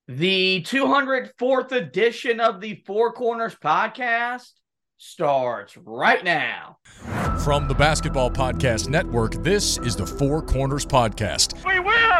The 204th edition of the Four Corners podcast starts right now. From the Basketball Podcast Network, this is the Four Corners Podcast. We win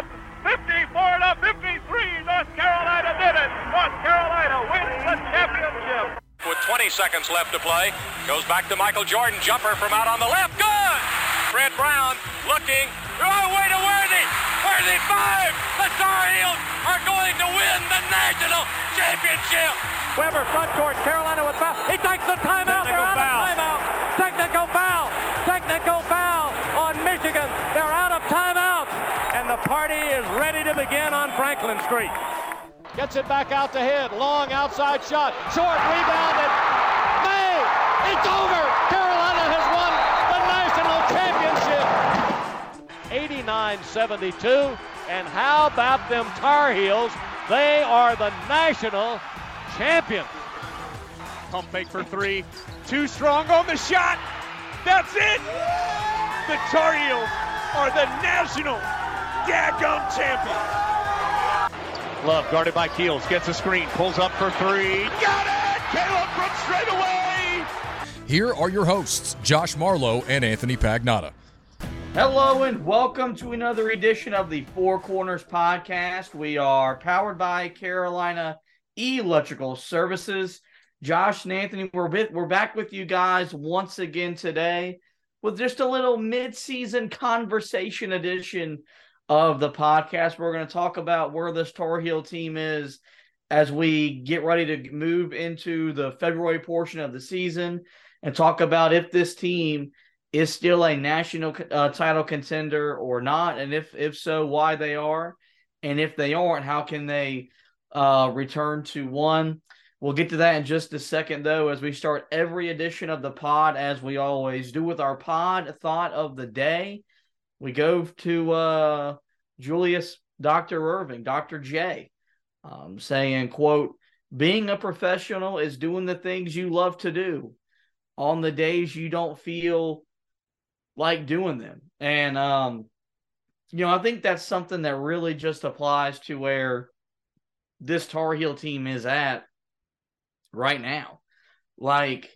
54-53. North Carolina did it. North Carolina wins the championship. With 20 seconds left to play, goes back to Michael Jordan. Jumper from out on the left. Good! Fred Brown looking. Oh, way to Worthy. Worthy 5. The Tar Heels are going to win the national championship. Weber front court. Carolina with foul. He takes the timeout. They're out of timeout. Technical foul. Technical foul on Michigan. They're out of timeout. And the party is ready to begin on Franklin Street. Gets it back out to Head. Long outside shot. Short rebounded. May. It's over. Carolina has won the national championship. 89-72. And how about them Tar Heels? They are the national champions. Pump fake for three. Too strong on the shot. That's it. The Tar Heels are the national daggum champions. Love guarded by Keels, gets a screen, pulls up for three. Got it! Caleb from straight away! Here are your hosts, Josh Marlowe and Anthony Pagnotta. Hello and welcome to another edition of the Four Corners podcast. We are powered by Carolina Electrical Services. Josh and Anthony, we're back with you guys once again today with just a little mid-season conversation edition of the podcast. We're going to talk about where this Tar Heel team is as we get ready to move into the February portion of the season and talk about if this team is still a national title contender or not, and if so, why they are, and if they aren't, how can they return to one. We'll get to that in just a second, though, as we start every edition of the pod, as we always do with our pod thought of the day. We go to Julius Dr. Irving, Dr. J, saying, quote, being a professional is doing the things you love to do on the days you don't feel like doing them. And, I think that's something that really just applies to where this Tar Heel team is at right now. Like,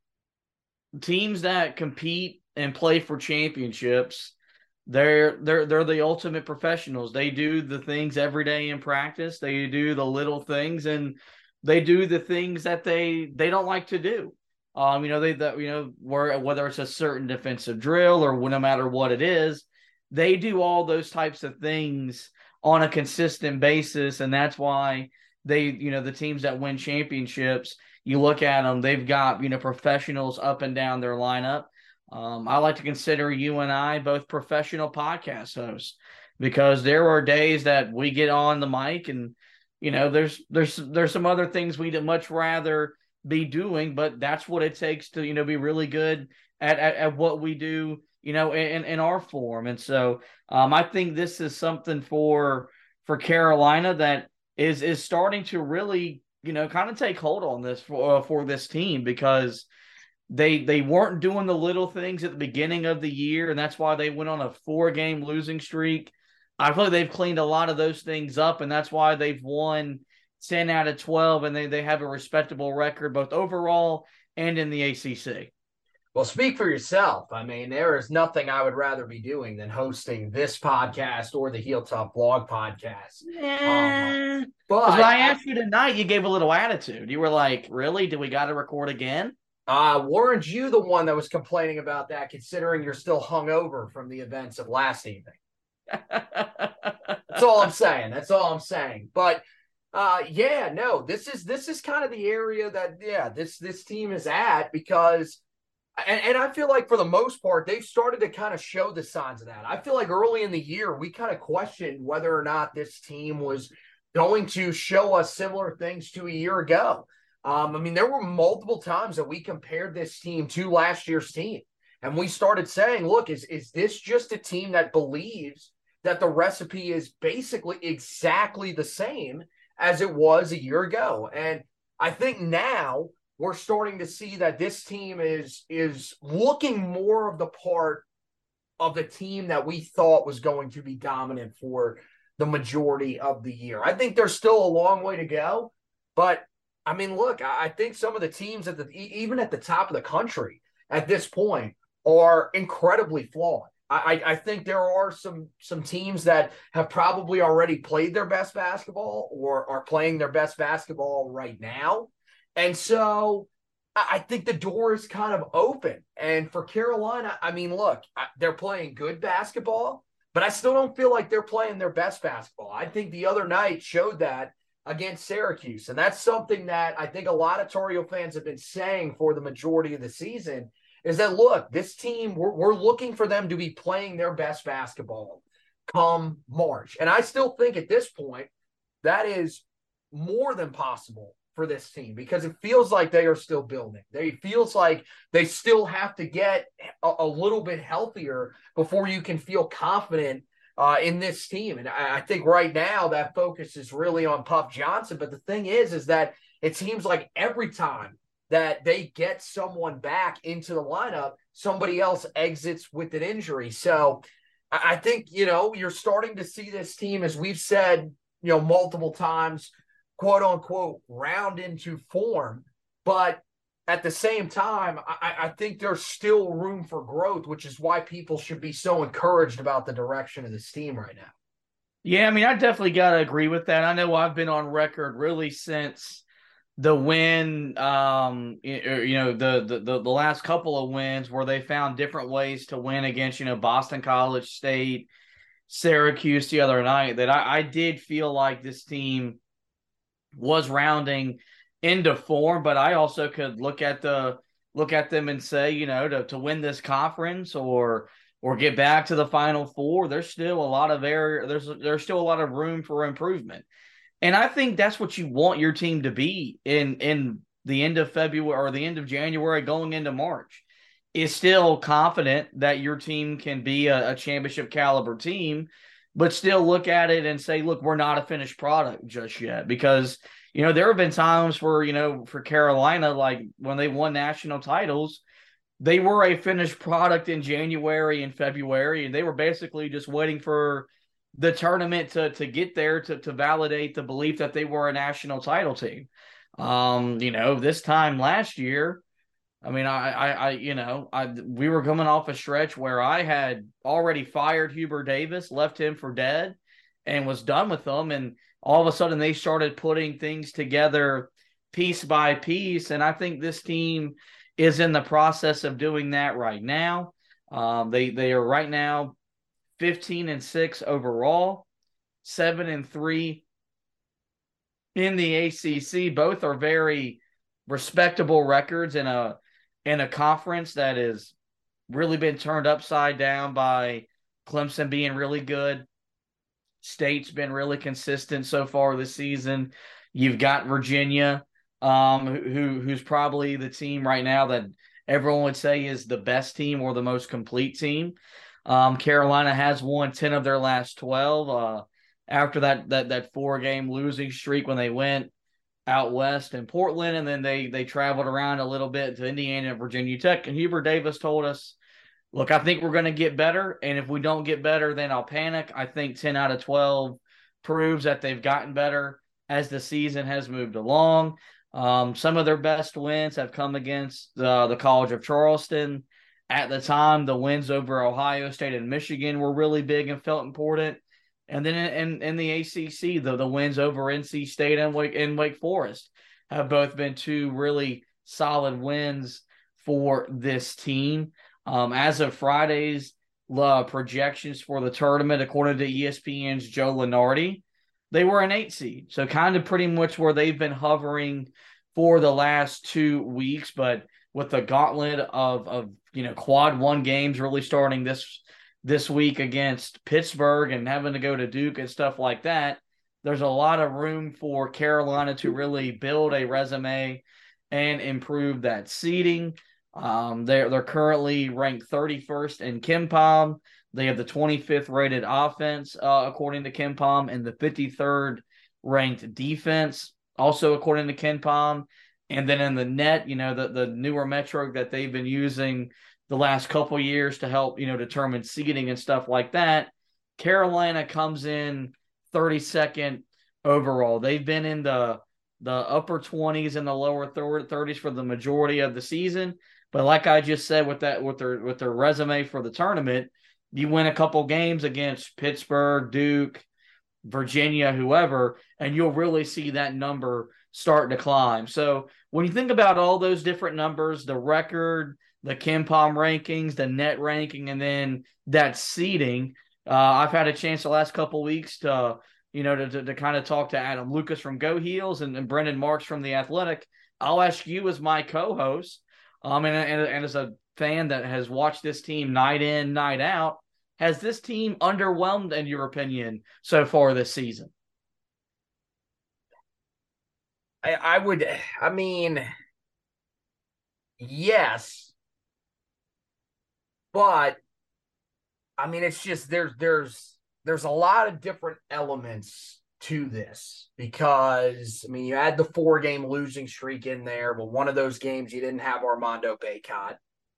teams that compete and play for championships, they're the ultimate professionals. They do the things every day in practice. They do the little things, and they do the things that they don't like to do. Whether it's a certain defensive drill or no matter what it is, they do all those types of things on a consistent basis, and that's why the teams that win championships, you look at them, they've got professionals up and down their lineup. I like to consider you and I both professional podcast hosts because there are days that we get on the mic and, there's some other things we'd much rather be doing, but that's what it takes to, be really good at what we do, in our form. And so I think this is something for Carolina that is starting to really, kind of take hold on this for this team because They weren't doing the little things at the beginning of the year, and that's why they went on a 4-game losing streak. I feel like they've cleaned a lot of those things up, and that's why they've won 10 out of 12, and they have a respectable record both overall and in the ACC. Well, speak for yourself. I mean, there is nothing I would rather be doing than hosting this podcast or the Heel Tough blog podcast. But when I asked you tonight, you gave a little attitude. You were like, really? Do we got to record again? Weren't you the one that was complaining about that, considering you're still hungover from the events of last evening? That's all I'm saying. But this is kind of the area that this team is at because, and I feel like for the most part they've started to kind of show the signs of that. I feel like early in the year we kind of questioned whether or not this team was going to show us similar things to a year ago. There were multiple times that we compared this team to last year's team. And we started saying, look, is this just a team that believes that the recipe is basically exactly the same as it was a year ago? And I think now we're starting to see that this team is looking more of the part of the team that we thought was going to be dominant for the majority of the year. I think there's still a long way to go, but I mean, look, I think some of the teams even at the top of the country at this point are incredibly flawed. I think there are some teams that have probably already played their best basketball or are playing their best basketball right now. And so I think the door is kind of open. And for Carolina, I mean, look, they're playing good basketball, but I still don't feel like they're playing their best basketball. I think the other night showed that against Syracuse. And that's something that I think a lot of Tar Heel fans have been saying for the majority of the season is that, look, this team, we're looking for them to be playing their best basketball come March. And I still think at this point that is more than possible for this team because it feels like they are still building. It feels like they still have to get a little bit healthier before you can feel confident in this team. And I think right now that focus is really on Puff Johnson. But the thing is that it seems like every time that they get someone back into the lineup, somebody else exits with an injury. So I think, you're starting to see this team, as we've said, multiple times, quote unquote, round into form. But at the same time, I think there's still room for growth, which is why people should be so encouraged about the direction of this team right now. Yeah, I mean, I definitely got to agree with that. I know I've been on record really since the win, the last couple of wins where they found different ways to win against, Boston College, State, Syracuse the other night, that I did feel like this team was rounding into form, but I also could look at them and say, to win this conference or get back to the Final Four, there's still a lot of there's still a lot of room for improvement. And I think that's what you want your team to be in the end of February or the end of January going into March, is still confident that your team can be a championship caliber team, but still look at it and say, look, we're not a finished product just yet. Because, there have been times where, for Carolina, like when they won national titles, they were a finished product in January and February, and they were basically just waiting for the tournament to get there to validate the belief that they were a national title team. This time last year, I mean, we were coming off a stretch where I had already fired Hubert Davis, left him for dead, and was done with them. And all of a sudden they started putting things together piece by piece. And I think this team is in the process of doing that right now. They are right now 15-6 overall, 7-3 in the ACC. Both are very respectable records in a conference that has really been turned upside down by Clemson being really good. State's been really consistent so far this season. You've got Virginia, who's probably the team right now that everyone would say is the best team or the most complete team. Carolina has won 10 of their last 12 after that 4-game losing streak when they went out west in Portland, and then they traveled around a little bit to Indiana and Virginia Tech. And Hubert Davis told us, look, I think we're going to get better, and if we don't get better, then I'll panic. I think 10 out of 12 proves that they've gotten better as the season has moved along. Some of their best wins have come against the College of Charleston. At the time, the wins over Ohio State and Michigan were really big and felt important. And then in the ACC, the wins over NC State and Wake Forest have both been two really solid wins for this team. As of Friday's projections for the tournament, according to ESPN's Joe Lunardi, they were an 8 seed. So kind of pretty much where they've been hovering for the last 2 weeks, but with the gauntlet of quad 1 games really starting this week against Pittsburgh and having to go to Duke and stuff like that, there's a lot of room for Carolina to really build a resume and improve that seeding. They're currently ranked 31st in KenPom. They have the 25th rated offense, according to KenPom, and the 53rd ranked defense, also according to KenPom. And then in the net, the newer metric that they've been using the last couple years to help, determine seeding and stuff like that, Carolina comes in 32nd overall. They've been in the upper 20s and the lower 30s for the majority of the season. But like I just said, with their resume for the tournament, you win a couple games against Pittsburgh, Duke, Virginia, whoever, and you'll really see that number start to climb. So when you think about all those different numbers, the record, the KenPom rankings, the net ranking, and then that seeding, I've had a chance the last couple of weeks to kind of talk to Adam Lucas from Go Heels and Brendan Marks from The Athletic. I'll ask you as my co-host, and as a fan that has watched this team night in, night out, has this team underwhelmed, in your opinion, so far this season? I mean, yes, but I mean, it's just there's a lot of different elements to this because, I mean, you had the 4-game losing streak in there, but one of those games you didn't have Armando Bacot.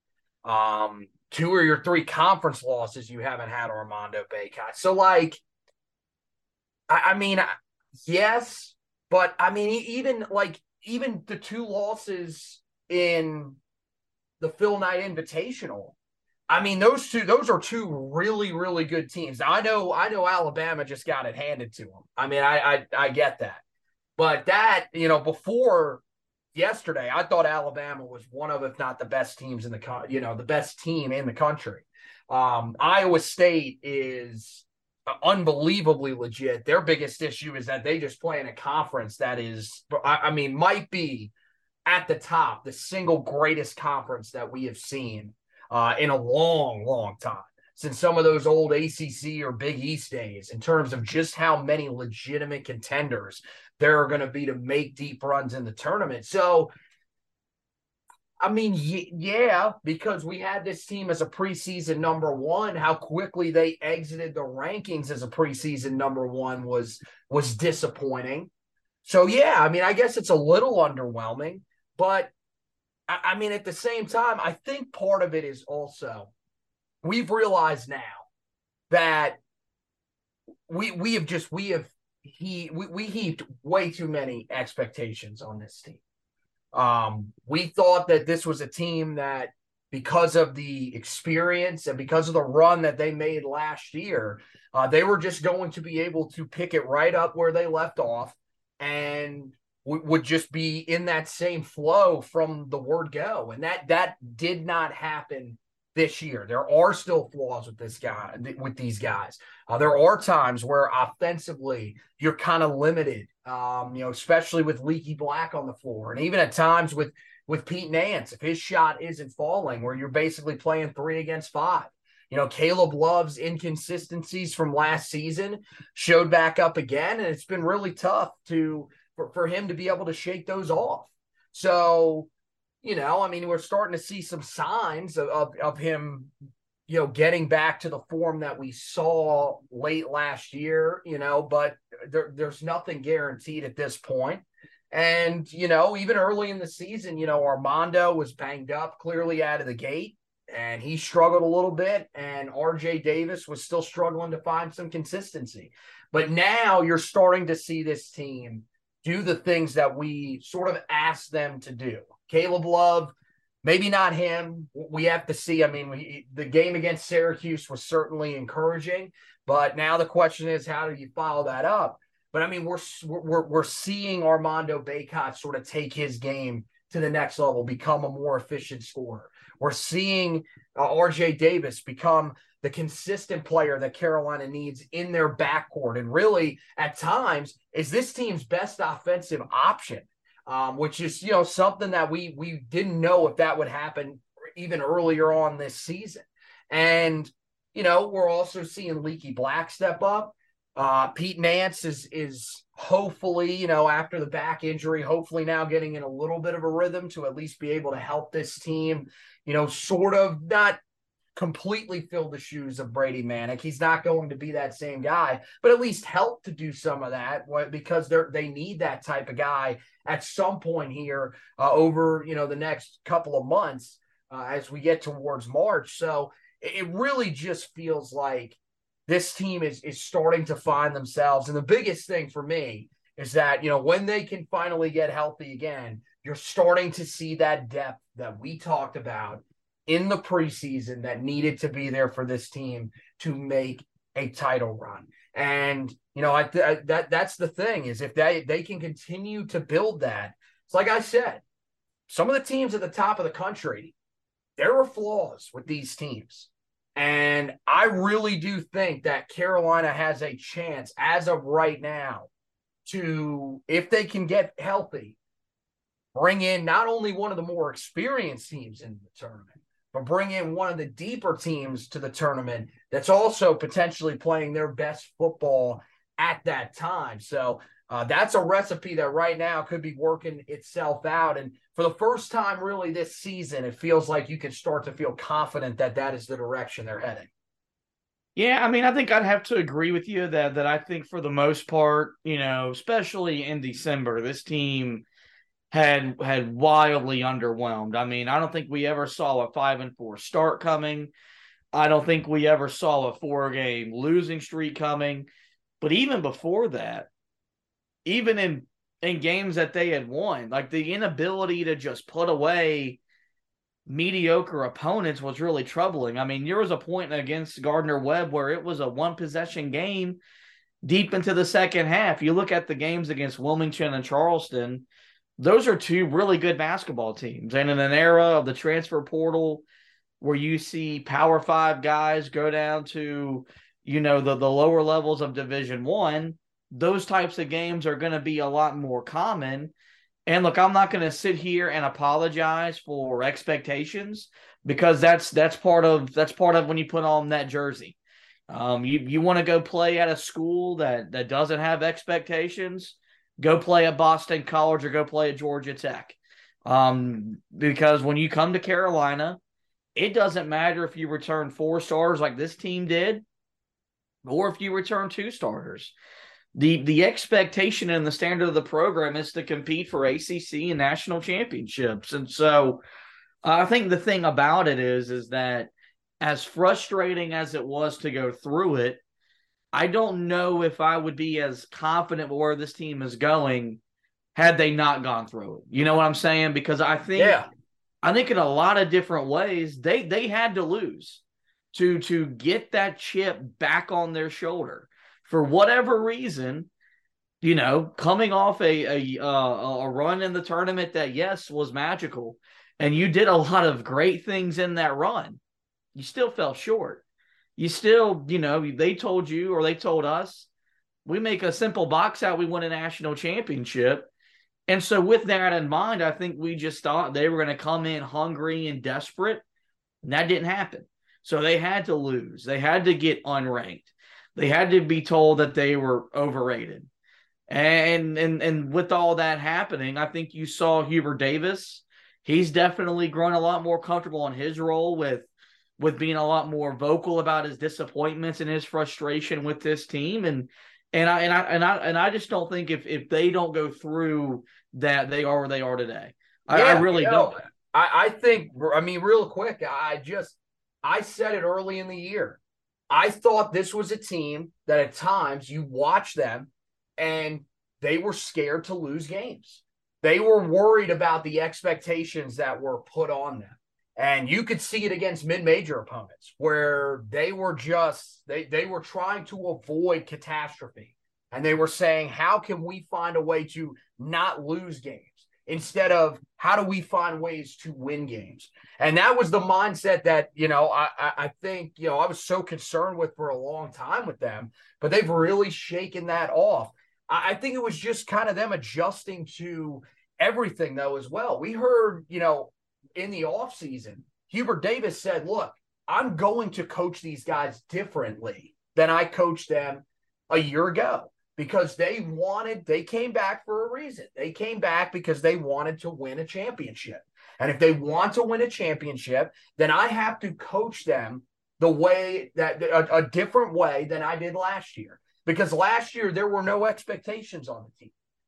2 or your 3 conference losses, you haven't had Armando Bacot. So, like, I mean, yes, but I mean, even the 2 losses in the Phil Knight Invitational, I mean, those are 2 really, really good teams. Now, I know Alabama just got it handed to them. I mean, I get that. But that, before yesterday, I thought Alabama was one of, if not the best teams in the best team in the country. Iowa State is unbelievably legit. Their biggest issue is that they just play in a conference that is, I mean, might be at the top, the single greatest conference that we have seen in a long, long time, since some of those old ACC or Big East days, in terms of just how many legitimate contenders there are going to be to make deep runs in the tournament. So, I mean, yeah, because we had this team as a preseason number 1, how quickly they exited the rankings as a preseason number 1 was disappointing. So, yeah, I mean, I guess it's a little underwhelming, but I mean, at the same time, I think part of it is also we've realized now that we heaped way too many expectations on this team. We thought that this was a team that, because of the experience and because of the run that they made last year, they were just going to be able to pick it right up where they left off and would just be in that same flow from the word go. And that did not happen this year. There are still flaws with these guys. There are times where offensively you're kind of limited, especially with Leaky Black on the floor. And even at times with Pete Nance, if his shot isn't falling, where you're basically playing 3 against 5. Caleb Love's inconsistencies from last season showed back up again, and it's been really tough for him to be able to shake those off. So, I mean, we're starting to see some signs of him, getting back to the form that we saw late last year, but there's nothing guaranteed at this point. And, even early in the season, Armando was banged up clearly out of the gate, and he struggled a little bit, and RJ Davis was still struggling to find some consistency. But now you're starting to see this team do the things that we sort of asked them to do. Caleb Love, maybe not him. We have to see. I mean, the game against Syracuse was certainly encouraging, but now the question is, how do you follow that up? But I mean, we're seeing Armando Bacot sort of take his game to the next level, become a more efficient scorer. We're seeing RJ Davis become the consistent player that Carolina needs in their backcourt, and really at times is this team's best offensive option, which is, something that we didn't know if that would happen even earlier on this season. And, we're also seeing Leaky Black step up. Pete Nance is hopefully, after the back injury, hopefully now getting in a little bit of a rhythm to at least be able to help this team, sort of not completely fill the shoes of Brady Manick. He's not going to be that same guy, but at least help to do some of that, because they need that type of guy at some point here over, the next couple of months as we get towards March. So it really just feels like this team is starting to find themselves. And the biggest thing for me is that, when they can finally get healthy again, you're starting to see that depth that we talked about in the preseason that needed to be there for this team to make a title run. And, that's the thing, is if they can continue to build that. It's like I said, some of the teams at the top of the country, there are flaws with these teams. And I really do think that Carolina has a chance as of right now to, if they can get healthy, bring in not only one of the more experienced teams in the tournament, but bring in one of the deeper teams to the tournament that's also potentially playing their best football at that time. So that's a recipe that right now could be working itself out. And for the first time really this season, it feels like you can start to feel confident that that is the direction they're heading. Yeah, I mean, I think I'd have to agree with you that I think for the most part, especially in December, this team had wildly underwhelmed. I mean, I don't think we ever saw a 5-4 start coming. I don't think we ever saw a 4-game losing streak coming. But even before that, even in games that they had won, like the inability to just put away mediocre opponents was really troubling. I mean, there was a point against Gardner-Webb where it was a one-possession game deep into the second half. You look at the games against Wilmington and Charleston, those are two really good basketball teams. And in an era of the transfer portal where you see Power 5 guys go down to, the lower levels of Division I, those types of games are going to be a lot more common. And look, I'm not going to sit here and apologize for expectations, because that's part of when you put on that jersey. You want to go play at a school that doesn't have expectations, go play at Boston College or go play at Georgia Tech. Because when you come to Carolina, it doesn't matter if you return 4 starters like this team did, or if you return 2 starters. The expectation and the standard of the program is to compete for ACC and national championships. And so I think the thing about it is that as frustrating as it was to go through it, I don't know if I would be as confident where this team is going had they not gone through it. You know what I'm saying? Because I think in a lot of different ways, they had to lose to get that chip back on their shoulder. For whatever reason, coming off a run in the tournament that, yes, was magical, and you did a lot of great things in that run, you still fell short. You still, they told you, or they told us, we make a simple box out, we win a national championship. And so with that in mind, I think we just thought they were going to come in hungry and desperate, and that didn't happen. So they had to lose. They had to get unranked. They had to be told that they were overrated. And with all that happening, I think you saw Hubert Davis. He's definitely grown a lot more comfortable in his role with being a lot more vocal about his disappointments and his frustration with this team. And I just don't think if they don't go through that, they are where they are today. I really don't. I think, real quick, I said it early in the year. I thought this was a team that at times you watch them and they were scared to lose games. They were worried about the expectations that were put on them. And you could see it against mid-major opponents where they were they were trying to avoid catastrophe. And they were saying, how can we find a way to not lose games? Instead of how do we find ways to win games? And that was the mindset that, I think, I was so concerned with for a long time with them, but they've really shaken that off. I think it was just kind of them adjusting to everything, though, as well. We heard, in the offseason, Hubert Davis said, look, I'm going to coach these guys differently than I coached them a year ago. Because they came back for a reason. They came back because they wanted to win a championship. And if they want to win a championship, then I have to coach them the way that a different way than I did last year. Because last year there were no expectations on the team.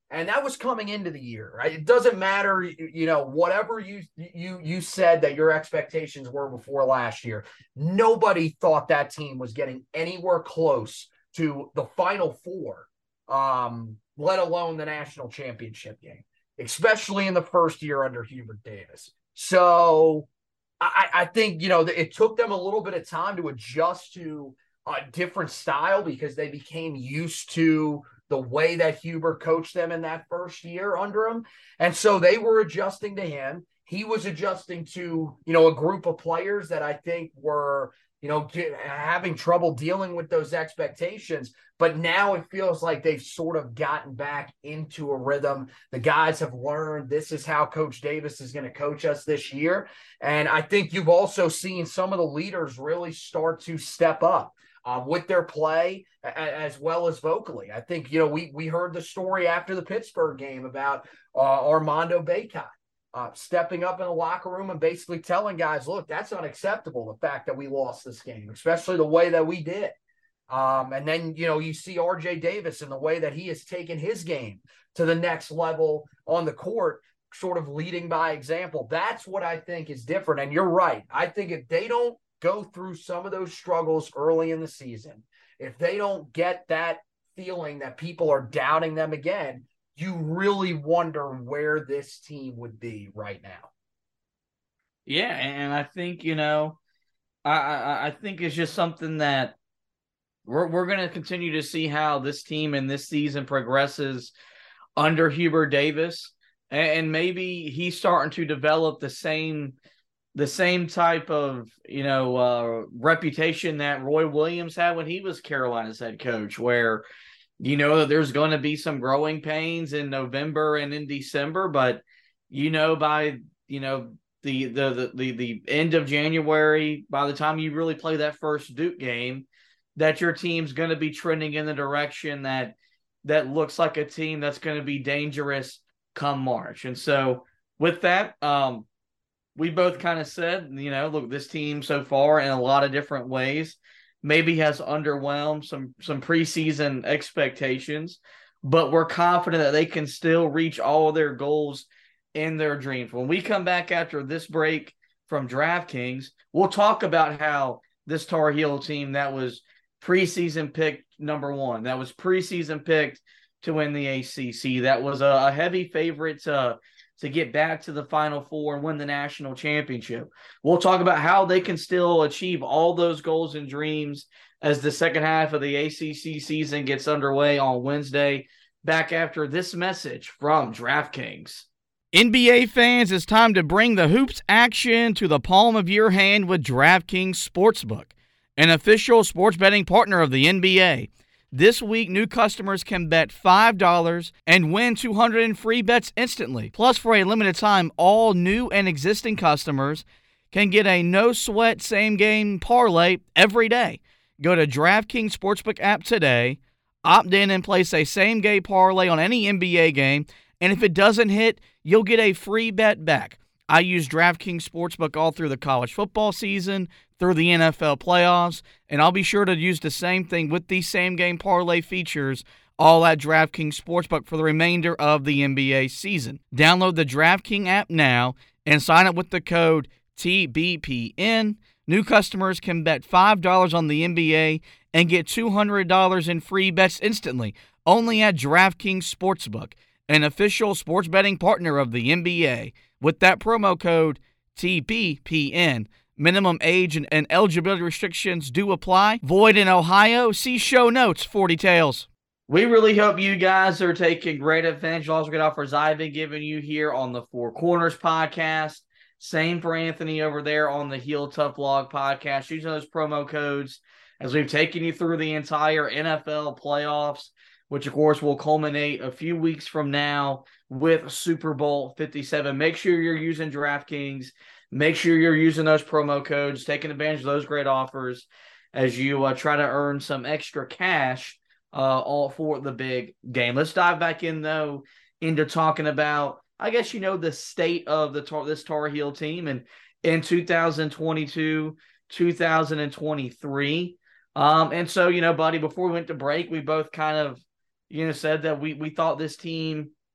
And that was coming into the year, right? It doesn't matter, whatever you said that your expectations were before last year. Nobody thought that team was getting anywhere close to the Final Four, let alone the national championship game, especially in the first year under Hubert Davis. So I think, it took them a little bit of time to adjust to a different style because they became used to the way that Hubert coached them in that first year under him. And so they were adjusting to him. He was adjusting to, a group of players that I think were, having trouble dealing with those expectations. But now it feels like they've sort of gotten back into a rhythm. The guys have learned this is how Coach Davis is going to coach us this year. And I think you've also seen some of the leaders really start to step up with their play as well as vocally. I think, we heard the story after the Pittsburgh game about Armando Bacot stepping up in the locker room and basically telling guys, look, that's unacceptable, the fact that we lost this game, especially the way that we did. And then, you see RJ Davis and the way that he has taken his game to the next level on the court, sort of leading by example. That's what I think is different. And you're right. I think if they don't go through some of those struggles early in the season, if they don't get that feeling that people are doubting them again, you really wonder where this team would be right now. Yeah, and I think, I think it's just something that we're going to continue to see how this team in this season progresses under Hubert Davis, and maybe he's starting to develop the same type of, reputation that Roy Williams had when he was Carolina's head coach, where, that there's going to be some growing pains in November and in December, but, by, the end of January, by the time you really play that first Duke game, that your team's going to be trending in the direction that looks like a team that's going to be dangerous come March. And so with that, we both kind of said, look, this team so far in a lot of different ways maybe has underwhelmed some preseason expectations, but we're confident that they can still reach all of their goals in their dreams. When we come back after this break from DraftKings, we'll talk about how this Tar Heel team that was preseason picked number one, that was preseason picked to win the ACC, that was a heavy favorite to get back to the Final Four and win the national championship. We'll talk about how they can still achieve all those goals and dreams as the second half of the ACC season gets underway on Wednesday, back after this message from DraftKings. NBA fans, it's time to bring the hoops action to the palm of your hand with DraftKings Sportsbook, an official sports betting partner of the NBA. This week, new customers can bet $5 and win $200 in free bets instantly. Plus, for a limited time, all new and existing customers can get a no-sweat same-game parlay every day. Go to DraftKings Sportsbook app today, opt in and place a same-game parlay on any NBA game, and if it doesn't hit, you'll get a free bet back. I use DraftKings Sportsbook all through the college football season, through the NFL playoffs, and I'll be sure to use the same thing with these same-game parlay features all at DraftKings Sportsbook for the remainder of the NBA season. Download the DraftKings app now and sign up with the code TBPN. New customers can bet $5 on the NBA and get $200 in free bets instantly, only at DraftKings Sportsbook, an official sports betting partner of the NBA. With that promo code TBPN, minimum age and eligibility restrictions do apply. Void in Ohio. See show notes for details. We really hope you guys are taking great advantage of all the great offers I've been giving you here on the Four Corners podcast. Same for Anthony over there on the Heel Tough Blog podcast. Using those promo codes as we've taken you through the entire NFL playoffs, which, of course, will culminate a few weeks from now with Super Bowl 57. Make sure you're using DraftKings. Make sure you're using those promo codes, taking advantage of those great offers as you try to earn some extra cash all for the big game. Let's dive back in, though, into talking about, I guess, the state of this Tar Heel team in 2022, 2023. And so, buddy, before we went to break, we both kind of, said that we thought this team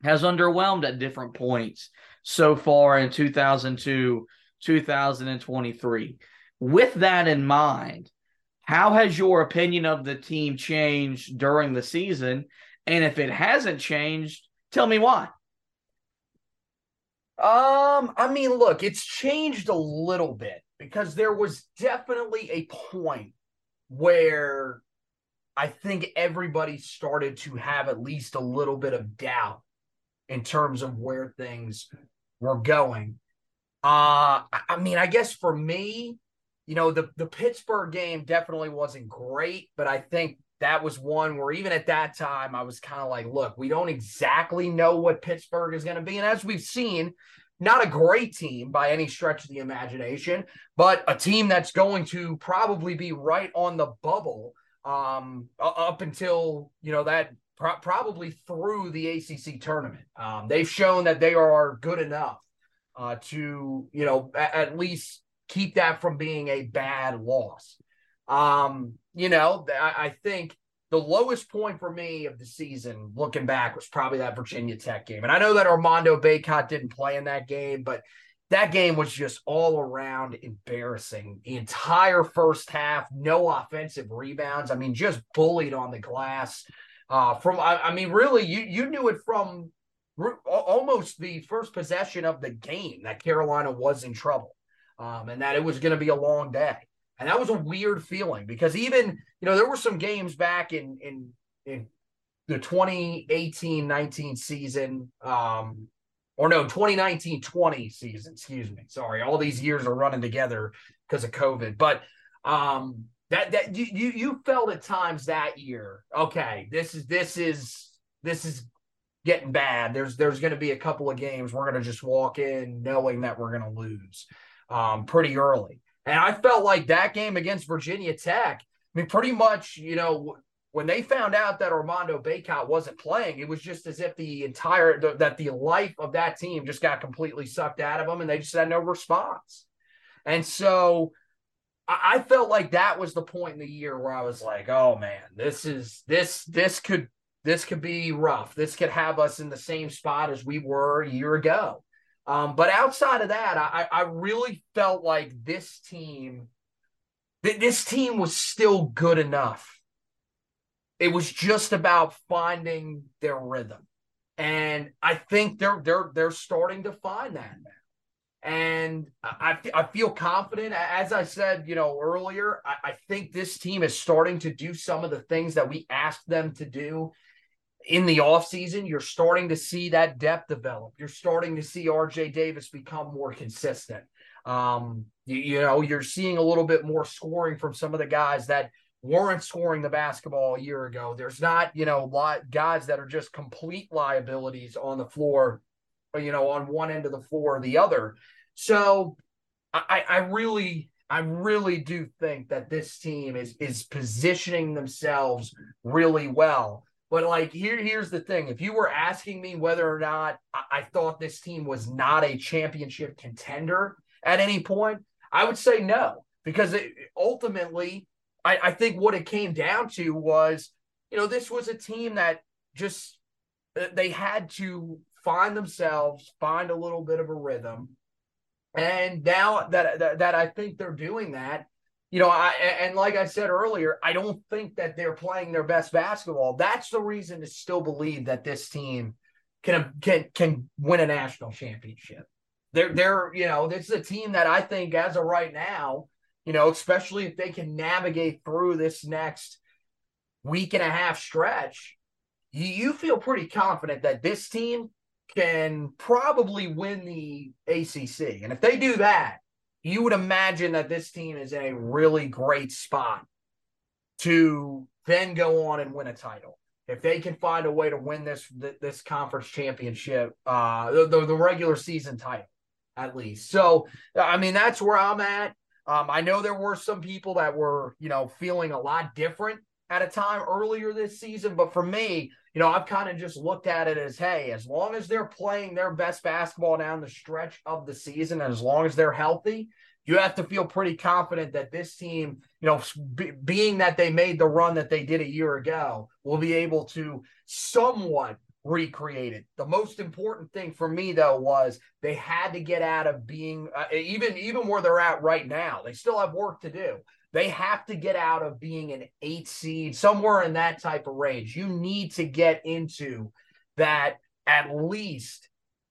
has underwhelmed at different points so far in 2002, 2023. With that in mind, how has your opinion of the team changed during the season? And if it hasn't changed, tell me why. I mean, look, it's changed a little bit because there was definitely a point where I think everybody started to have at least a little bit of doubt in terms of where things were going. I mean, I guess for me, the Pittsburgh game definitely wasn't great, but I think that was one where even at that time, I was kind of like, look, we don't exactly know what Pittsburgh is going to be. And as we've seen, not a great team by any stretch of the imagination, but a team that's going to probably be right on the bubble up until, that probably through the ACC tournament. They've shown that they are good enough to, at least keep that from being a bad loss. I think the lowest point for me of the season, looking back, was probably that Virginia Tech game. And I know that Armando Bacot didn't play in that game, but that game was just all around embarrassing. The entire first half, no offensive rebounds. I mean, just bullied on the glass. Really, you knew it from almost the first possession of the game that Carolina was in trouble, and that it was going to be a long day. And that was a weird feeling because even, there were some games back in the 2018-19 season, 2019-20 season, excuse me. Sorry, all these years are running together because of COVID. But that you felt at times that year, okay, this is getting bad. There's going to be a couple of games we're going to just walk in knowing that we're going to lose pretty early. And I felt like that game against Virginia Tech, I mean, pretty much, when they found out that Armando Bacot wasn't playing, it was just as if the life of that team just got completely sucked out of them and they just had no response. And so I felt like that was the point in the year where I was like, oh man, this could be rough. This could have us in the same spot as we were a year ago. But outside of that, I really felt like this team was still good enough. It was just about finding their rhythm. And I think they're starting to find that now. And I feel confident. As I said, earlier, I think this team is starting to do some of the things that we asked them to do in the offseason. You're starting to see that depth develop. You're starting to see RJ Davis become more consistent. You're seeing a little bit more scoring from some of the guys that weren't scoring the basketball a year ago. There's not, guys that are just complete liabilities on the floor, on one end of the floor or the other. So I really do think that this team is positioning themselves really well. But here's the thing. If you were asking me whether or not I thought this team was not a championship contender at any point, I would say no, because ultimately I think what it came down to was, this was a team that just, they had to find themselves, find a little bit of a rhythm. And now that I think they're doing that, and like I said earlier, I don't think that they're playing their best basketball. That's the reason to still believe that this team can win a national championship. This is a team that I think as of right now, especially if they can navigate through this next week and a half stretch, you feel pretty confident that this team can probably win the ACC. And if they do that, you would imagine that this team is in a really great spot to then go on and win a title. If they can find a way to win this conference championship, the regular season title, at least. So, I mean, that's where I'm at. I know there were some people that were, feeling a lot different at a time earlier this season. But for me, I've kind of just looked at it as, hey, as long as they're playing their best basketball down the stretch of the season, and as long as they're healthy, you have to feel pretty confident that this team, being that they made the run that they did a year ago, will be able to somewhat recreated. The most important thing for me, though, was they had to get out of being even where they're at right now. They still have work to do. They have to get out of being an 8 seed, somewhere in that type of range. You need to get into that at least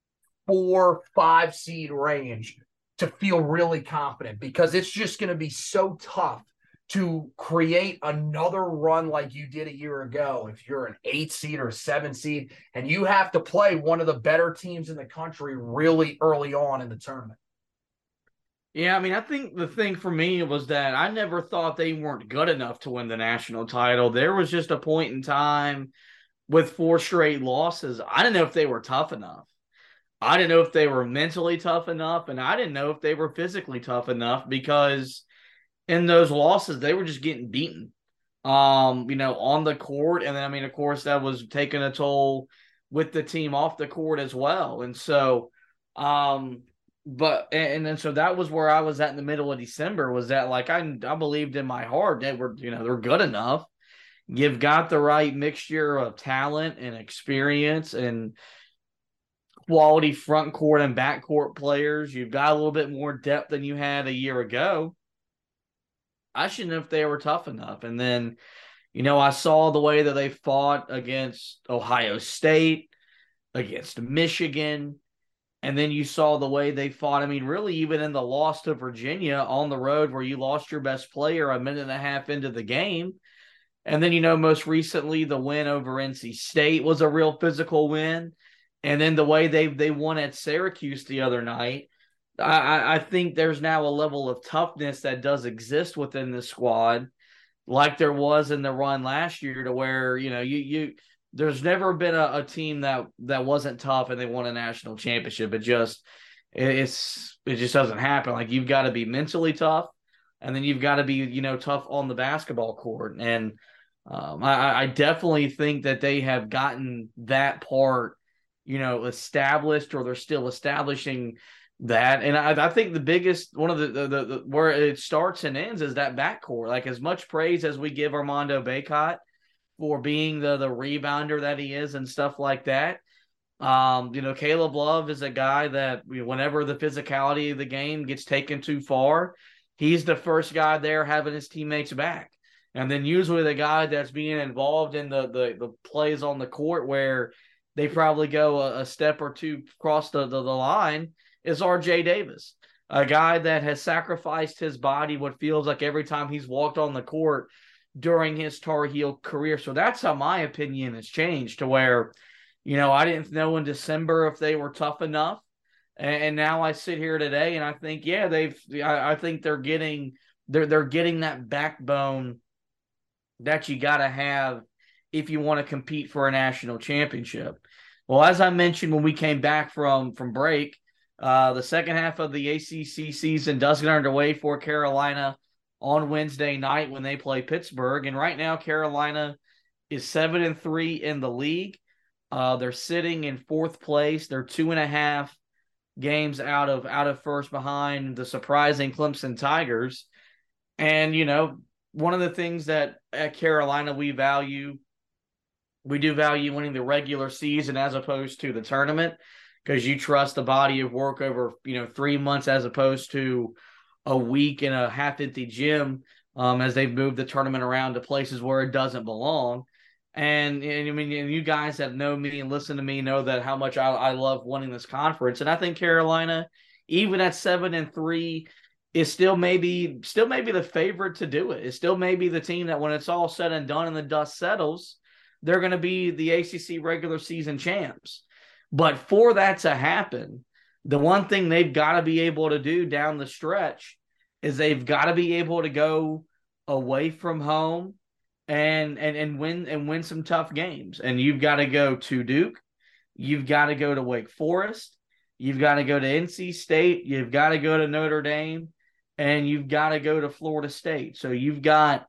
4-5 seed range to feel really confident, because it's just going to be so tough to create another run like you did a year ago if you're an 8 seed or 7 seed and you have to play one of the better teams in the country really early on in the tournament. Yeah, I mean, I think the thing for me was that I never thought they weren't good enough to win the national title. There was just a point in time with 4 straight losses. I didn't know if they were tough enough. I didn't know if they were mentally tough enough, and I didn't know if they were physically tough enough, because in those losses, they were just getting beaten, on the court. And then, I mean, of course, that was taking a toll with the team off the court as well. And so, so that was where I was at in the middle of December, was that, like, I believed in my heart that they're good enough. You've got the right mixture of talent and experience and quality front court and back court players. You've got a little bit more depth than you had a year ago. I should know if they were tough enough. And then, I saw the way that they fought against Ohio State, against Michigan, and then you saw the way they fought. I mean, really, even in the loss to Virginia on the road, where you lost your best player a minute and a half into the game. And then, most recently, the win over NC State was a real physical win. And then the way they won at Syracuse the other night, I think there's now a level of toughness that does exist within the squad, like there was in the run last year, to where, there's never been a team that wasn't tough and they won a national championship. It just doesn't happen. Like, you've got to be mentally tough, and then you've got to be, tough on the basketball court. And I definitely think that they have gotten that part, established, or they're still establishing that. And I think the biggest one of the where it starts and ends is that backcourt. Like, as much praise as we give Armando Bacot for being the rebounder that he is and stuff like that, Caleb Love is a guy that, whenever the physicality of the game gets taken too far, he's the first guy there having his teammates back. And then usually the guy that's being involved in the plays on the court where they probably go a step or two across the line is R.J. Davis, a guy that has sacrificed his body what feels like every time he's walked on the court during his Tar Heel career. So that's how my opinion has changed, to where, I didn't know in December if they were tough enough. And now I sit here today and I think, yeah, I think they're getting that backbone that you got to have if you want to compete for a national championship. Well, as I mentioned when we came back from break, the second half of the ACC season does get underway for Carolina on Wednesday night when they play Pittsburgh. And right now, Carolina is 7-3 in the league. They're sitting in 4th place. They're 2.5 games out of first, behind the surprising Clemson Tigers. And, one of the things that at Carolina we do value winning the regular season as opposed to the tournament, because you trust the body of work over, 3 months as opposed to a week in a half-empty gym, as they've moved the tournament around to places where it doesn't belong. And I mean, you guys that know me and listen to me know that how much I love winning this conference. And I think Carolina, even at 7-3, is still maybe the favorite to do it. It's still maybe the team that, when it's all said and done and the dust settles, they're going to be the ACC regular season champs. But for that to happen, the one thing they've got to be able to do down the stretch is they've got to be able to go away from home and win some tough games. And you've got to go to Duke, you've got to go to Wake Forest, you've got to go to NC State, you've got to go to Notre Dame, and you've got to go to Florida State. So you've got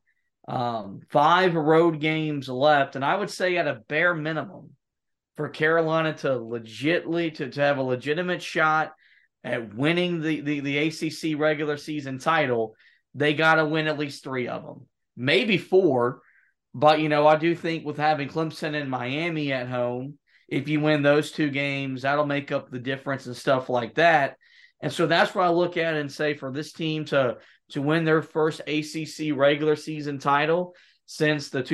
5 road games left, and I would say at a bare minimum, for Carolina to have a legitimate shot at winning the ACC regular season title, they got to win at least 3 of them, maybe 4. But, I do think with having Clemson and Miami at home, if you win those 2 games, that'll make up the difference and stuff like that. And so that's what I look at and say for this team to win their first ACC regular season title since the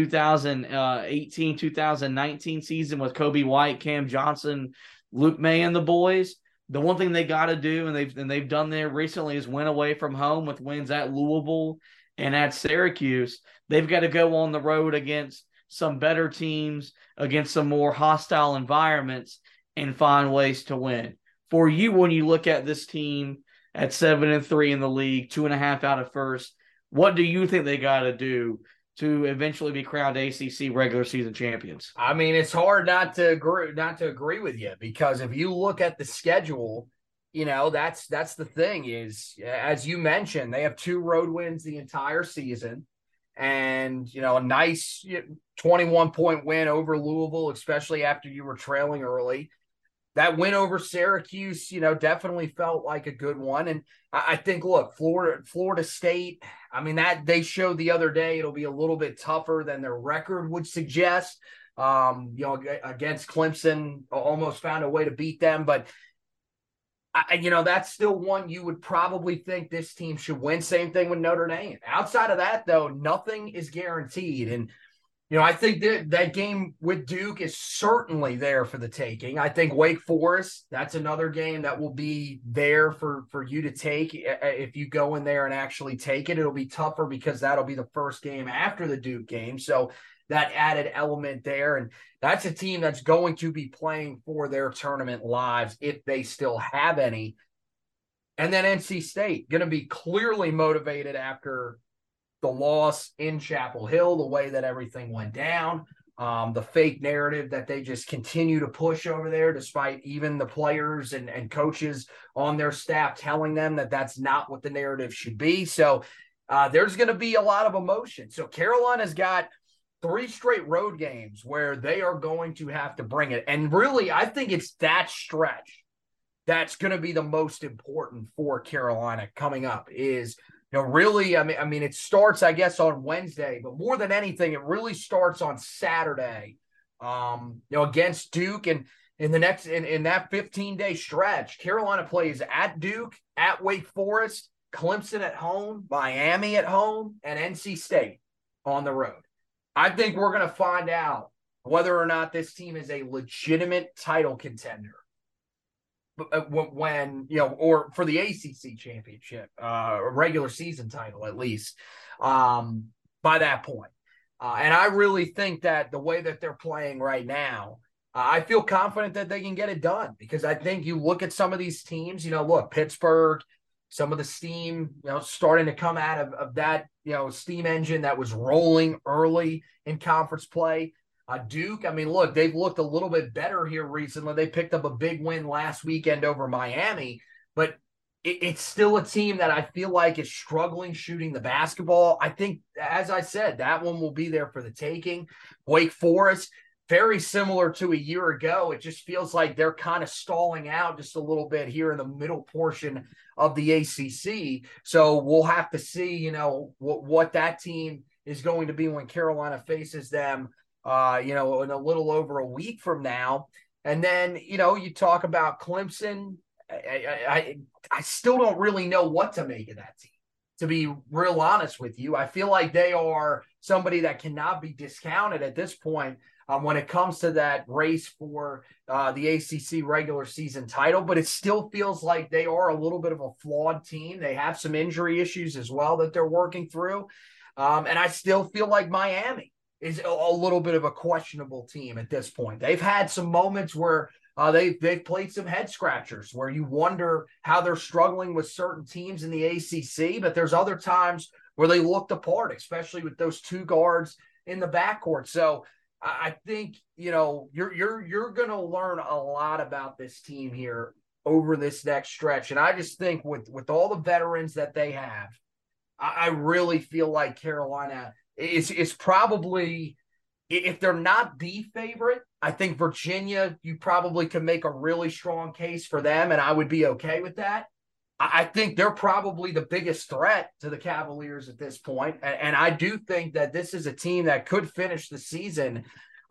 2018-2019 season with Kobe White, Cam Johnson, Luke May, and the boys. The one thing they got to do, and they've done there recently, is win away from home with wins at Louisville and at Syracuse. They've got to go on the road against some better teams, against some more hostile environments, and find ways to win. For you, when you look at this team at 7-3 in the league, 2.5 out of first, what do you think they got to do to eventually be crowned ACC regular season champions? I mean, it's hard not to agree with you, because if you look at the schedule, that's the thing is, as you mentioned, they have 2 road wins the entire season, and a nice 21-point win over Louisville, especially after you were trailing early. That win over Syracuse, definitely felt like a good one. And I think, look, Florida State, I mean, that they showed the other day it'll be a little bit tougher than their record would suggest. Against Clemson, almost found a way to beat them. But, that's still one you would probably think this team should win. Same thing with Notre Dame. Outside of that, though, nothing is guaranteed. And, I think that game with Duke is certainly there for the taking. I think Wake Forest, that's another game that will be there for you to take. If you go in there and actually take it, it'll be tougher because that'll be the first game after the Duke game. So that added element there. And that's a team that's going to be playing for their tournament lives if they still have any. And then NC State, going to be clearly motivated after the loss in Chapel Hill, the way that everything went down, the fake narrative that they just continue to push over there, despite even the players and coaches on their staff telling them that that's not what the narrative should be. So there's going to be a lot of emotion. So Carolina's got 3 straight road games where they are going to have to bring it. And really, I think it's that stretch that's going to be the most important for Carolina coming up is – really, I mean, it starts, I guess, on Wednesday, but more than anything, it really starts on Saturday, against Duke. And in that 15-day stretch, Carolina plays at Duke, at Wake Forest, Clemson at home, Miami at home, and NC State on the road. I think we're going to find out whether or not this team is a legitimate title contender. When, or for the ACC championship, regular season title, at least, by that point. And I really think that the way that they're playing right now, I feel confident that they can get it done, because I think you look at some of these teams, look, Pittsburgh, some of the steam, starting to come out of that, steam engine that was rolling early in conference play. Duke, I mean, look, they've looked a little bit better here recently. They picked up a big win last weekend over Miami, but it's still a team that I feel like is struggling shooting the basketball. I think, as I said, that one will be there for the taking. Wake Forest, very similar to a year ago. It just feels like they're kind of stalling out just a little bit here in the middle portion of the ACC. So we'll have to see, what that team is going to be when Carolina faces them in a little over a week from now. And then, you talk about Clemson. I still don't really know what to make of that team, to be real honest with you. I feel like they are somebody that cannot be discounted at this point when it comes to that race for the ACC regular season title, but it still feels like they are a little bit of a flawed team. They have some injury issues as well that they're working through. And I still feel like Miami is a little bit of a questionable team at this point. They've had some moments where they've played some head scratchers where you wonder how they're struggling with certain teams in the ACC, but there's other times where they looked apart, especially with those 2 guards in the backcourt. So I think, you're going to learn a lot about this team here over this next stretch. And I just think with all the veterans that they have, I really feel like Carolina is probably, if they're not the favorite, I think Virginia, you probably could make a really strong case for them, and I would be okay with that. I think they're probably the biggest threat to the Cavaliers at this point, and I do think that this is a team that could finish the season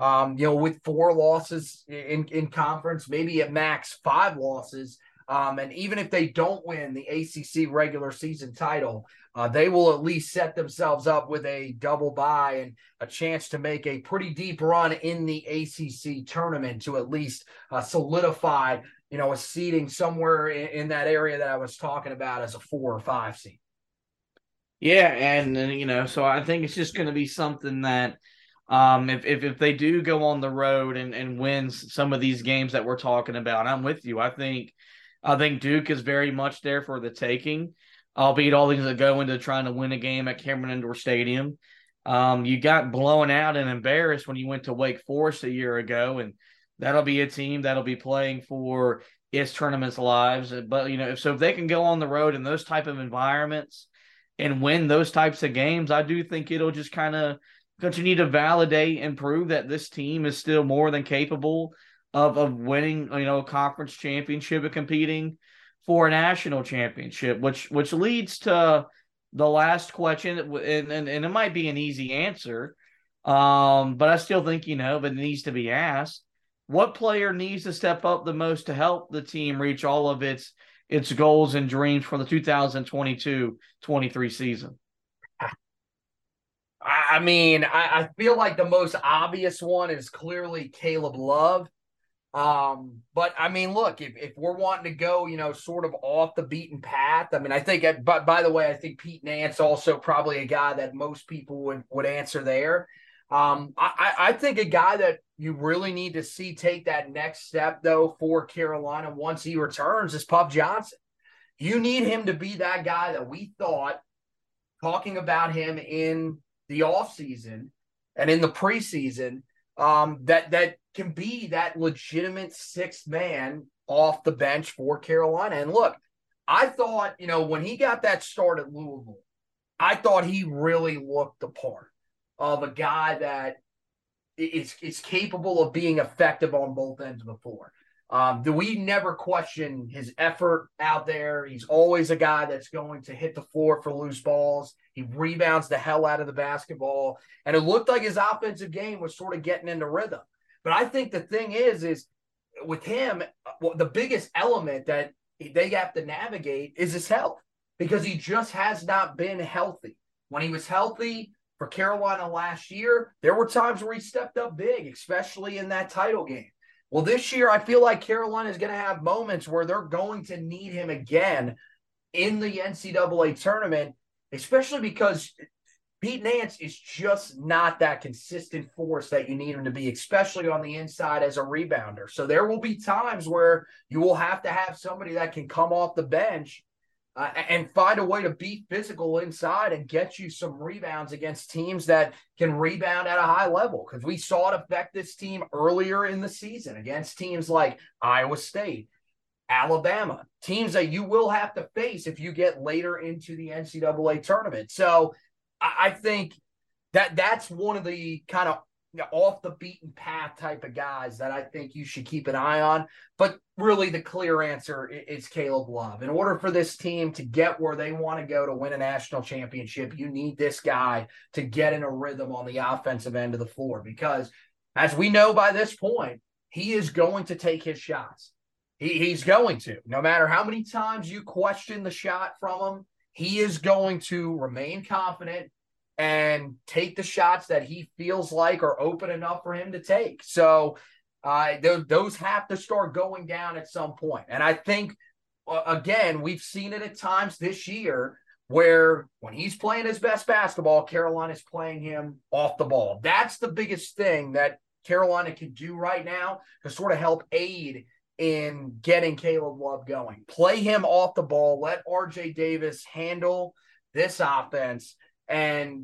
with 4 losses in conference, maybe at max 5 losses. And even if they don't win the ACC regular season title, they will at least set themselves up with a double bye and a chance to make a pretty deep run in the ACC tournament to at least solidify, a seeding somewhere in that area that I was talking about as a 4 or 5 seed. Yeah, and so I think it's just going to be something that if they do go on the road and win some of these games that we're talking about, I'm with you. I think Duke is very much there for the taking, albeit all these that go into trying to win a game at Cameron Indoor Stadium. You got blown out and embarrassed when you went to Wake Forest a year ago, and that'll be a team that'll be playing for its tournament's lives. But, if they can go on the road in those type of environments and win those types of games, I do think it'll just kind of continue to validate and prove that this team is still more than capable of winning, a conference championship and competing for a national championship, which leads to the last question, and it might be an easy answer, but I still think, but it needs to be asked. What player needs to step up the most to help the team reach all of its goals and dreams for the 2022-23 season? I mean, I feel like the most obvious one is clearly Caleb Love. But I mean, look, if we're wanting to go, sort of off the beaten path, I mean, I think, but by the way, I think Pete Nance also probably a guy that most people would answer there. I think a guy that you really need to see take that next step, though, for Carolina once he returns is Puff Johnson. You need him to be that guy that we thought, talking about him in the offseason and in the preseason, that can be that legitimate 6th man off the bench for Carolina. And look, I thought, when he got that start at Louisville, I thought he really looked the part of a guy that is capable of being effective on both ends of the floor. We never question his effort out there. He's always a guy that's going to hit the floor for loose balls. He rebounds the hell out of the basketball. And it looked like his offensive game was sort of getting into rhythm. But I think the thing is with him, the biggest element that they have to navigate is his health, because he just has not been healthy. When he was healthy for Carolina last year, there were times where he stepped up big, especially in that title game. Well, this year, I feel like Carolina is going to have moments where they're going to need him again in the NCAA tournament, especially because Pete Nance is just not that consistent force that you need him to be, especially on the inside as a rebounder. So there will be times where you will have to have somebody that can come off the bench and find a way to be physical inside and get you some rebounds against teams that can rebound at a high level. Because we saw it affect this team earlier in the season against teams like Iowa State, Alabama, teams that you will have to face if you get later into the NCAA tournament. So I think that's one of the kind of off the beaten path type of guys that I think you should keep an eye on. But really the clear answer is Caleb Love. In order for this team to get where they want to go to win a national championship, you need this guy to get in a rhythm on the offensive end of the floor, because as we know by this point, he is going to take his shots. He's going to. No matter how many times you question the shot from him, he is going to remain confident and take the shots that he feels like are open enough for him to take. So those have to start going down at some point. And I think, again, we've seen it at times this year where when he's playing his best basketball, Carolina's playing him off the ball. That's the biggest thing that Carolina can do right now to sort of help aid in getting Caleb Love going. Play him off the ball. Let RJ Davis handle this offense. And,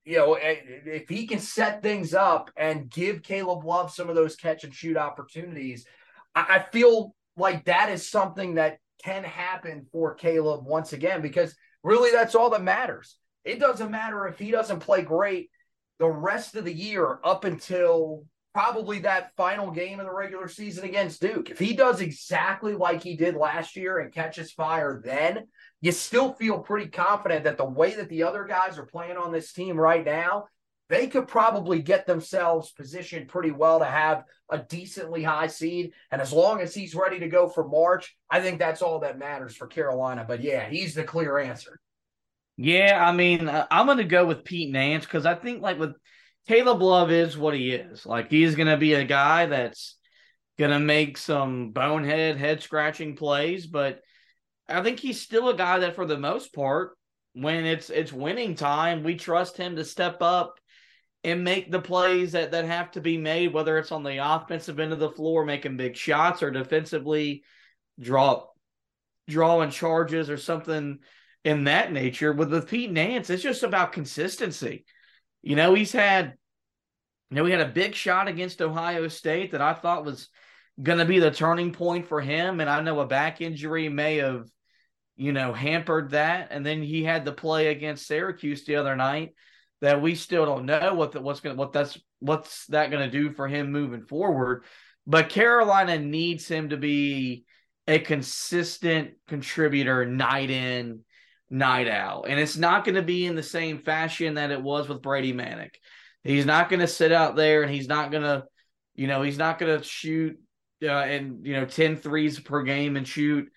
if he can set things up and give Caleb Love some of those catch and shoot opportunities, I feel like that is something that can happen for Caleb once again, because really that's all that matters. It doesn't matter if he doesn't play great the rest of the year up until probably that final game of the regular season against Duke. If he does exactly like he did last year and catches fire, then you still feel pretty confident that the way that the other guys are playing on this team right now, they could probably get themselves positioned pretty well to have a decently high seed. And as long as he's ready to go for March, I think that's all that matters for Carolina. But yeah, he's the clear answer. Yeah, I mean, I'm going to go with Pete Nance because I think like with Caleb Love is what he is. Like he's going to be a guy that's going to make some bonehead, head-scratching plays, but I think he's still a guy that for the most part, when it's winning time, we trust him to step up and make the plays that have to be made, whether it's on the offensive end of the floor, making big shots, or defensively drawing charges or something in that nature. With Pete Nance, it's just about consistency. You know, we had a big shot against Ohio State that I thought was going to be the turning point for him, and I know a back injury may have, hampered that. And then he had the play against Syracuse the other night that we still don't know what's that going to do for him moving forward. But Carolina needs him to be a consistent contributor night in, night out. And it's not going to be in the same fashion that it was with Brady Manek. He's not going to sit out there and he's not going to shoot 10 threes per game and shoot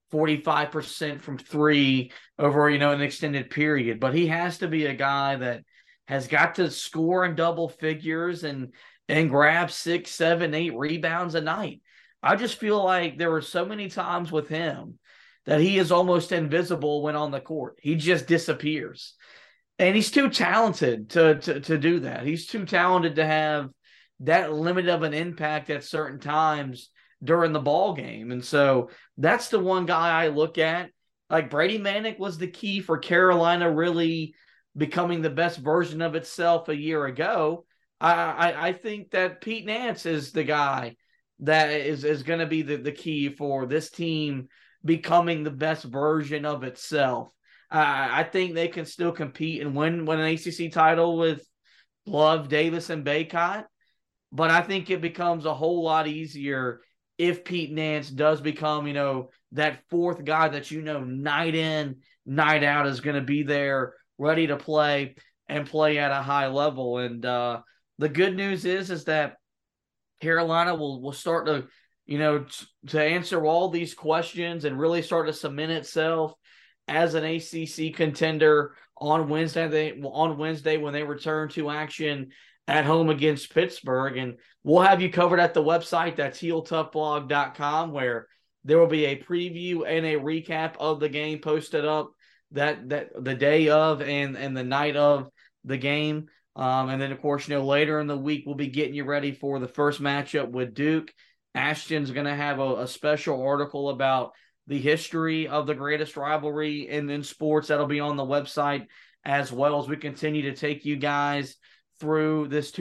45% from three over, an extended period. But he has to be a guy that has got to score in double figures and grab 6, 7, 8 rebounds a night. I just feel like there were so many times with him that he is almost invisible when on the court. He just disappears. And he's too talented to do that. He's too talented to have that limit of an impact at certain times during the ball game. And so that's the one guy I look at. Like Brady Manek was the key for Carolina really becoming the best version of itself a year ago. I think that Pete Nance is the guy that is going to be the key for this team becoming the best version of itself. I think they can still compete and win an ACC title with Love, Davis, and Bacot. But I think it becomes a whole lot easier if Pete Nance does become, that fourth guy that night in, night out is going to be there, ready to play and play at a high level. And the good news is that Carolina will start to, to answer all these questions and really start to cement itself as an ACC contender on Wednesday when they return to action at home against Pittsburgh. And we'll have you covered at the website. That's HeelToughBlog.com, where there will be a preview and a recap of the game posted up that the day of and the night of the game. And then, of course, later in the week, we'll be getting you ready for the first matchup with Duke. Ashton's going to have a special article about the history of the greatest rivalry in sports. That'll be on the website as well as we continue to take you guys through this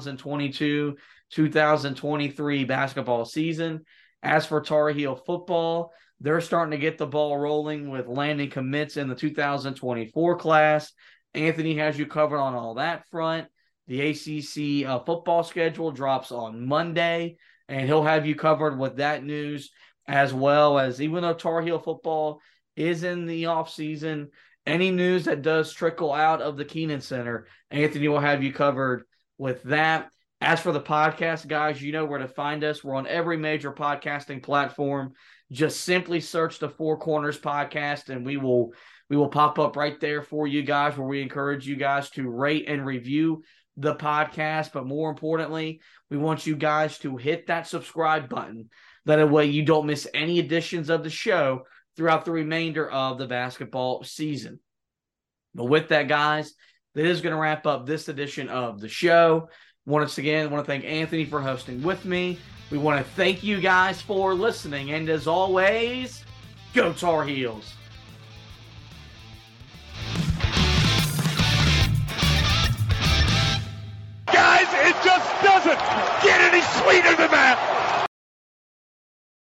2022-2023 basketball season. As for Tar Heel football, they're starting to get the ball rolling with landing commits in the 2024 class. Anthony has you covered on all that front. The ACC football schedule drops on Monday, and he'll have you covered with that news, as well as, even though Tar Heel football is in the offseason, any news that does trickle out of the Kenan Center, Anthony will have you covered with that. As for the podcast, guys, you know where to find us. We're on every major podcasting platform. Just simply search the Four Corners Podcast, and we will pop up right there for you guys, where we encourage you guys to rate and review the podcast. But more importantly, we want you guys to hit that subscribe button. That way you don't miss any editions of the show throughout the remainder of the basketball season. But with that, guys, that is going to wrap up this edition of the show. Once again, I want to thank Anthony for hosting with me. We want to thank you guys for listening. And as always, go Tar Heels. Guys, it just doesn't get any sweeter than that.